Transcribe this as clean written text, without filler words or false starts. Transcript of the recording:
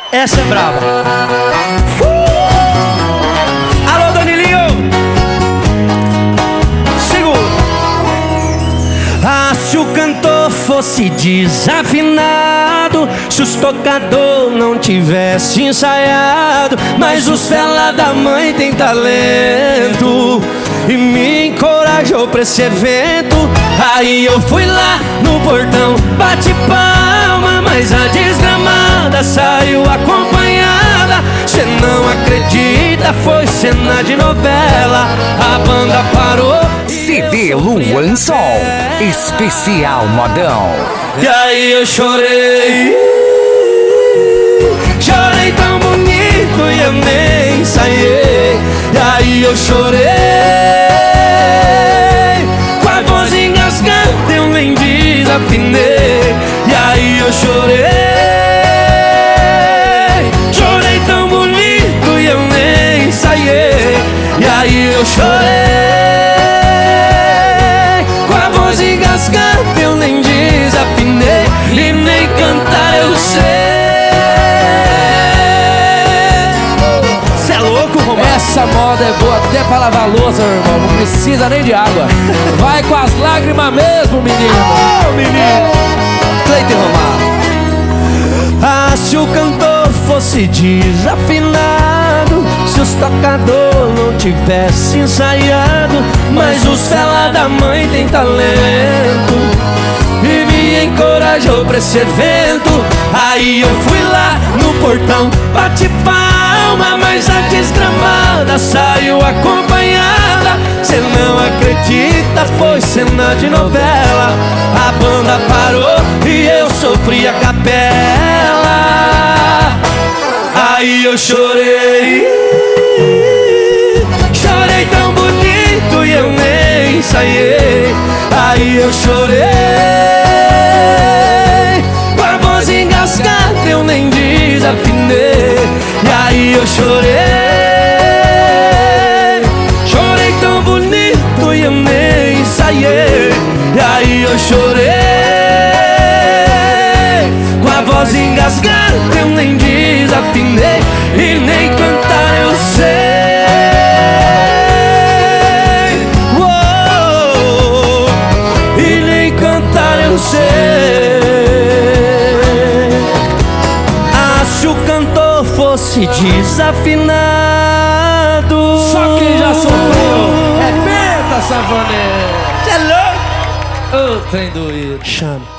Essa é brava. Alô, Danilinho. Segura. Ah, se o cantor fosse desafinado, se os tocador não tivesse ensaiado, mas os fela da mãe tem talento e me encorajou pra esse evento. Aí eu fui lá no portão, bate palma, mas a desgramada saiu acompanhada. Cê não acredita, foi cena de novela. A banda parou. CD Luan Sol, especial modão. E aí eu chorei, chorei tão bonito e eu nem ensaiei. E aí eu chorei, com a voz engasgada eu nem desafinei. E aí eu chorei, chorei tão bonito e eu nem ensaiei. E aí eu chorei, com a voz engasgada eu nem desafinei. E nem cantar eu sei. Cê é louco, Romário? Essa moda é boa até pra lavar louça, meu irmão. Não precisa nem de água. Vai com as lágrimas mesmo, menino. Ô, menino! Cleiton Romário. Ah, se o cantor fosse desafinado, se os tocador não tivesse ensaiado, mas os fela da mãe tem talento e me encorajou pra esse evento. Aí eu fui lá no portão, bate palma, mas a desgramada saiu acompanhada. Cê não acredita, foi cena de novela. A banda parou e eu sofri a capela. Aí eu chorei, chorei tão bonito e eu nem ensaiei. Aí eu chorei, com a voz engasgada eu nem desafinei. E aí eu chorei, chorei tão bonito e eu nem ensaiei. E aí eu chorei, com a voz engasgada eu nem desafinei. E nem cantar eu sei. Uou, e nem cantar eu sei. Ah, se o cantor fosse desafinado. Só quem já sofreu é penta, Savanê. Cê é louco? Ô, trem doído. Chama.